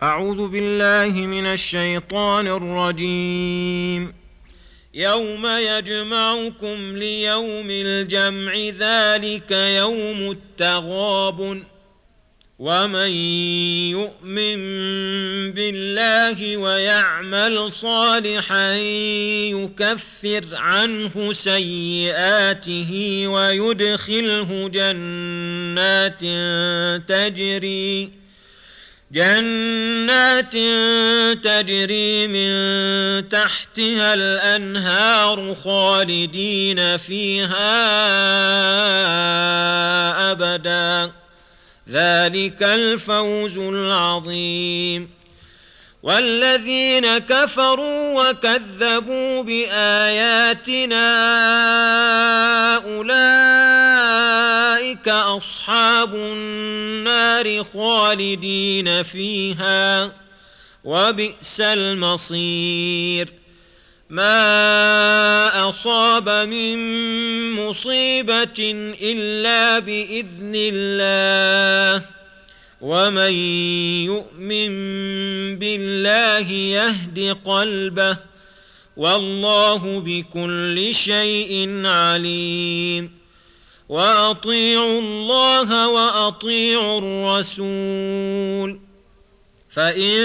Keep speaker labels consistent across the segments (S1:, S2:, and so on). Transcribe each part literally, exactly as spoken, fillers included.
S1: أعوذ بالله من الشيطان الرجيم. يوم يجمعكم ليوم الجمع ذلك يوم التغابن ومن يؤمن بالله ويعمل صالحا يكفر عنه سيئاته ويدخله جنات تجري جنات تجري من تحتها الأنهار خالدين فيها أبدا، ذلك الفوز العظيم. والذين كفروا وكذبوا بآياتنا أولئك أصحاب النار خالدين فيها وبئس المصير. ما أصاب من مصيبة إلا بإذن الله، ومن يؤمن بالله يهد قلبه، والله بكل شيء عليم. وأطيعوا الله وأطيعوا الرسول، فإن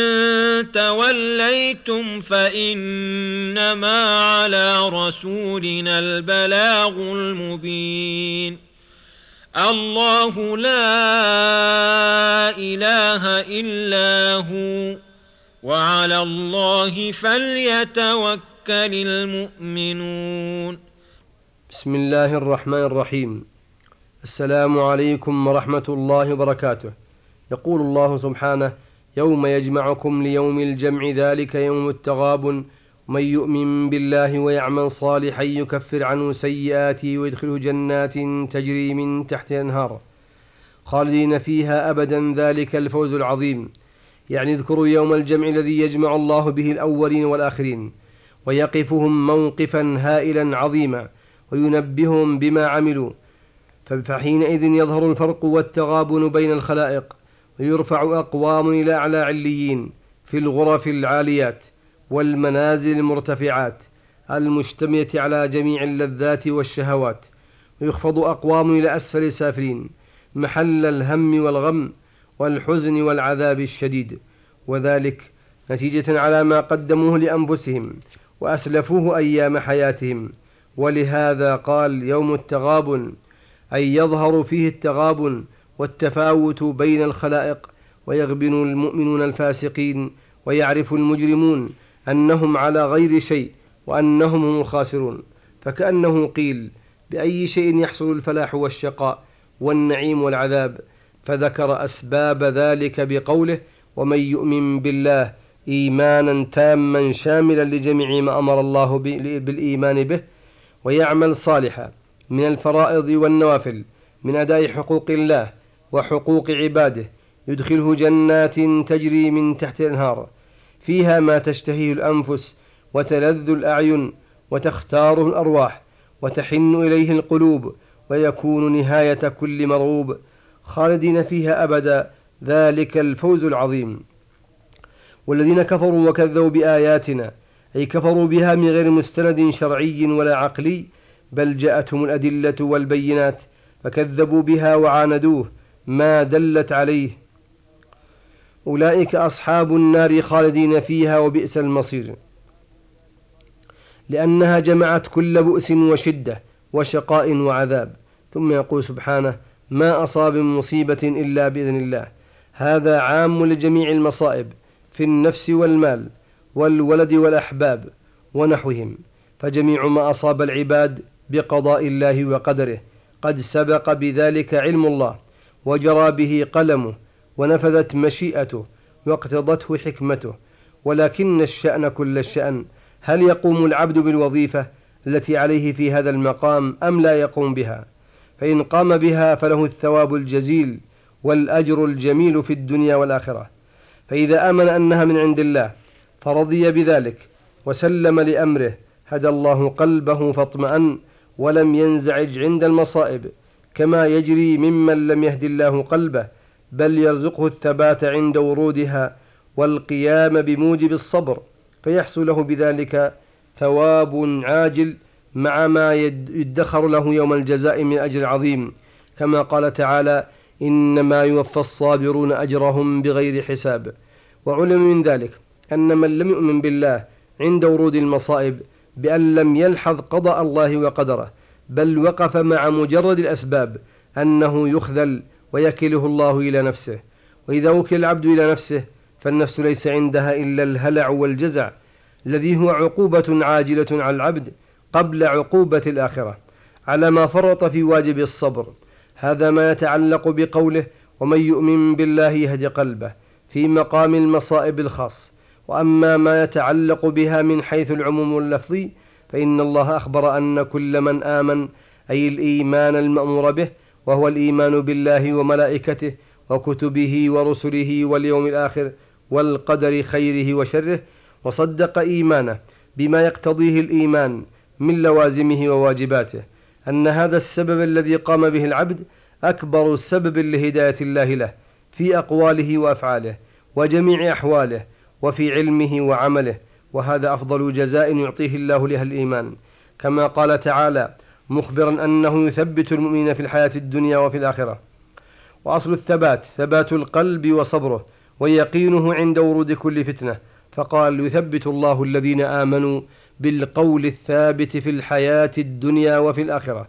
S1: توليتم فإنما على رسولنا البلاغ المبين. الله لا إله إلا هو، وعلى الله فليتوكل المؤمنون.
S2: بسم الله الرحمن الرحيم. السلام عليكم ورحمة الله وبركاته. يقول الله سبحانه: يوم يجمعكم ليوم الجمع ذلك يوم التغابن ومن يؤمن بالله ويعمل صالحا يكفر عنه سيئاته ويدخله جنات تجري من تحتها الأنهار خالدين فيها أبدا، ذلك الفوز العظيم. يعني اذكروا يوم الجمع الذي يجمع الله به الأولين والآخرين ويقفهم موقفا هائلا عظيما وينبههم بما عملوا، فحينئذ يظهر الفرق والتغابن بين الخلائق، ويرفع أقوام إلى أعلى عليين في الغرف العاليات والمنازل المرتفعات المشتملة على جميع اللذات والشهوات، ويخفض أقوام إلى أسفل السافلين محل الهم والغم والحزن والعذاب الشديد، وذلك نتيجة على ما قدموه لأنفسهم وأسلفوه أيام حياتهم. ولهذا قال يوم التغابن، أي يظهر فيه التغابن والتفاوت بين الخلائق، ويغبن المؤمنون الفاسقين ويعرف المجرمون أنهم على غير شيء وأنهم هم الخاسرون، فكأنه قيل: بأي شيء يحصل الفلاح والشقاء والنعيم والعذاب؟ فذكر أسباب ذلك بقوله: ومن يؤمن بالله إيمانا تاما شاملا لجميع ما أمر الله بالإيمان به ويعمل صالحا من الفرائض والنوافل من أداء حقوق الله وحقوق عباده، يدخله جنات تجري من تحت الأنهار فيها ما تشتهيه الأنفس وتلذ الأعين وتختاره الأرواح وتحن إليه القلوب، ويكون نهاية كل مرغوب، خالدين فيها أبدا، ذلك الفوز العظيم. والذين كفروا وكذبوا بآياتنا، أي كفروا بها من غير مستند شرعي ولا عقلي، بل جاءتهم الأدلة والبينات فكذبوا بها وعاندوه ما دلت عليه، أولئك أصحاب النار خالدين فيها وبئس المصير، لأنها جمعت كل بؤس وشدة وشقاء وعذاب. ثم يقول سبحانه: ما أصاب من مصيبة إلا بإذن الله. هذا عام لجميع المصائب في النفس والمال والولد والأحباب ونحوهم، فجميع ما أصاب العباد بقضاء الله وقدره قد سبق بذلك علم الله وجرى به قلمه ونفذت مشيئته واقتضته حكمته. ولكن الشأن كل الشأن، هل يقوم العبد بالوظيفة التي عليه في هذا المقام أم لا يقوم بها؟ فإن قام بها فله الثواب الجزيل والأجر الجميل في الدنيا والآخرة. فإذا آمن أنها من عند الله فرضي بذلك وسلم لأمره، هدى الله قلبه فاطمأن ولم ينزعج عند المصائب، كما يجري ممن لم يهد الله قلبه، بل يرزقه الثبات عند ورودها والقيام بموجب الصبر، فيحصل له بذلك ثواب عاجل مع ما يدخر له يوم الجزاء من أجر عظيم، كما قال تعالى: إنما يوفى الصابرون أجرهم بغير حساب. وعلم من ذلك أن من لم يؤمن بالله عند ورود المصائب بأن لم يلحظ قضاء الله وقدره، بل وقف مع مجرد الأسباب، أنه يخذل ويكله الله إلى نفسه. وإذا وكل العبد إلى نفسه فالنفس ليس عندها إلا الهلع والجزع، الذي هو عقوبة عاجلة على العبد قبل عقوبة الآخرة على ما فرط في واجب الصبر. هذا ما يتعلق بقوله: ومن يؤمن بالله يهد قلبه، في مقام المصائب الخاص. وأما ما يتعلق بها من حيث العموم اللفظي فإن الله أخبر أن كل من آمن، أي الإيمان المأمور به، وهو الإيمان بالله وملائكته وكتبه ورسله واليوم الآخر والقدر خيره وشره، وصدق إيمانه بما يقتضيه الإيمان من لوازمه وواجباته، أن هذا السبب الذي قام به العبد أكبر سبب لهداية الله له في أقواله وأفعاله وجميع أحواله وفي علمه وعمله، وهذا أفضل جزاء يعطيه الله لها الإيمان، كما قال تعالى مخبرا أنه يثبت المؤمنين في الحياة الدنيا وفي الآخرة. وأصل الثبات ثبات القلب وصبره ويقينه عند ورود كل فتنة، فقال: يثبت الله الذين آمنوا بالقول الثابت في الحياة الدنيا وفي الآخرة.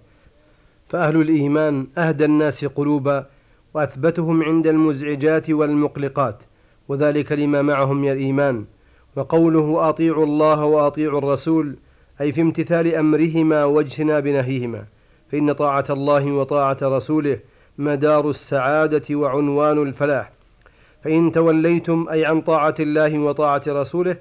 S2: فأهل الإيمان أهدى الناس قلوبا وأثبتهم عند المزعجات والمقلقات، وذلك لما معهم من الإيمان. وقوله: أطيعوا الله وأطيعوا الرسول، أي في امتثال أمرهما واجتناب نهيهما، فإن طاعة الله وطاعة رسوله مدار السعادة وعنوان الفلاح. فإن توليتم أي عن طاعة الله وطاعة رسوله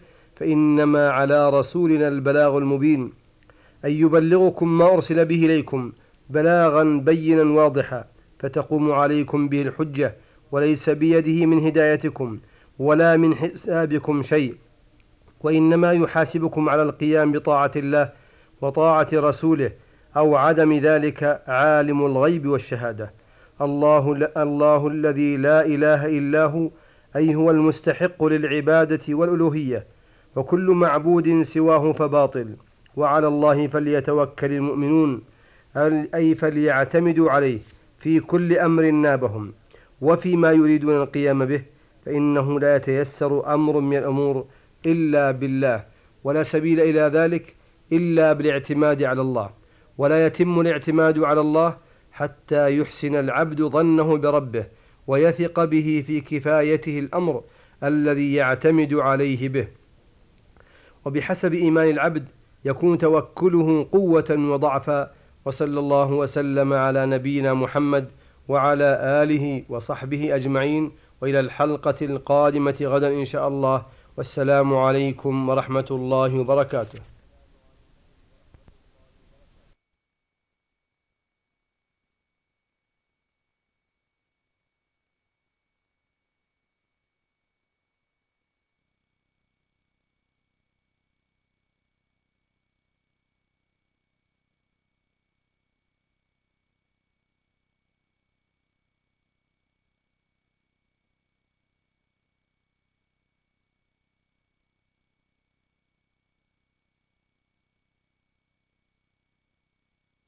S2: فإنما على رسولنا البلاغ المبين، أي يبلغكم ما أرسل به إليكم بلاغا بينا واضحا، فتقوم عليكم به الحجة، وليس بيده من هدايتكم ولا من حسابكم شيء، وإنما يحاسبكم على القيام بطاعة الله وطاعة رسوله أو عدم ذلك عالم الغيب والشهادة. الله, الله الذي لا إله إلا هو، أي هو المستحق للعبادة والألوهية، وكل معبود سواه فباطل. وعلى الله فليتوكل المؤمنون، أي فليعتمدوا عليه في كل أمر نابهم وفيما يريدون القيام به، فإنه لا يتيسر أمر من الأمور إلا بالله، ولا سبيل إلى ذلك إلا بالاعتماد على الله، ولا يتم الاعتماد على الله حتى يحسن العبد ظنه بربه ويثق به في كفايته الأمر الذي يعتمد عليه به. وبحسب إيمان العبد يكون توكله قوة وضعفا. وصلى الله وسلم على نبينا محمد وعلى آله وصحبه أجمعين، وإلى الحلقة القادمة غدا إن شاء الله، والسلام عليكم ورحمة الله وبركاته.